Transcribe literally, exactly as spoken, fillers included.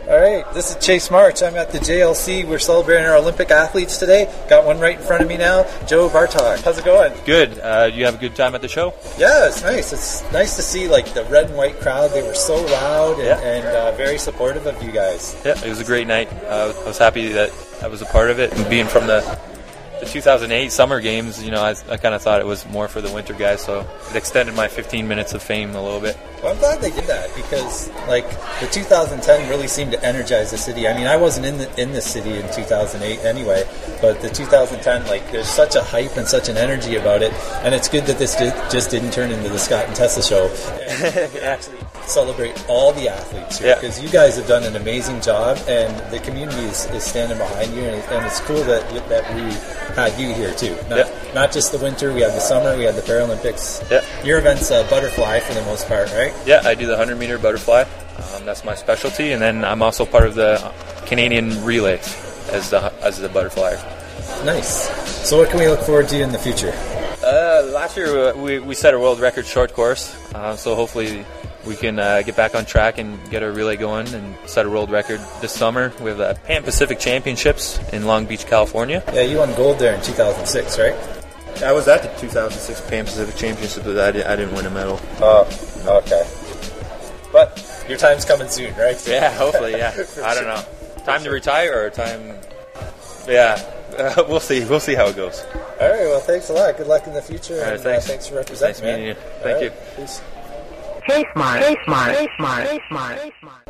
All right, this is Chase March. I'm at the J L C. We're celebrating our Olympic athletes today. Got one right in front of me now, Joe Bartok. How's it going? Good. Uh, you have a good time at the show? Yeah, it's nice. It's nice to see like the red and white crowd. They were so loud and, yeah. and uh, very supportive of you guys. Yeah, it was a great night. Uh, I was happy that I was a part of it, and being from the the two thousand eight Summer Games, you know, I, I kind of thought it was more for the winter guys, so it extended my fifteen minutes of fame a little bit. Well, I'm glad they did that because, like, the two thousand ten really seemed to energize the city. I mean, I wasn't in the, in the city in two thousand eight anyway, but the two thousand ten, like, there's such a hype and such an energy about it, and it's good that this did, just didn't turn into the Scott and Tessa show. And we can actually celebrate all the athletes here because yeah. you guys have done an amazing job, and the community is, is standing behind you, and, it, and it's cool that that we had you here too. Not, yeah. not just the winter, we had the summer, we had the Paralympics. Yeah. Your event's uh, butterfly for the most part, right? Yeah, I do the one hundred meter butterfly. Um, that's my specialty, and then I'm also part of the Canadian relays as the as the butterfly. Nice. So what can we look forward to in the future? Uh, last year we, we set a world record short course, uh, so hopefully we can uh, get back on track and get a relay going and set a world record this summer. We have the Pan Pacific Championships in Long Beach, California. Yeah, you won gold there in two thousand six, right? I was at the two thousand six Pan Pacific Championships, but I, did, I didn't win a medal. Oh, okay. But your time's coming soon, right? Yeah, hopefully, yeah. I don't know. Time to retire or time... Yeah, uh, we'll see. We'll see how it goes. All right, well, thanks a lot. Good luck in the future. All right, and, thanks. Uh, thanks for representing, Nice meeting man. you. Thank right, you. Peace. Chase Smart. Chase Smart. Chase Smart. Chase Smart.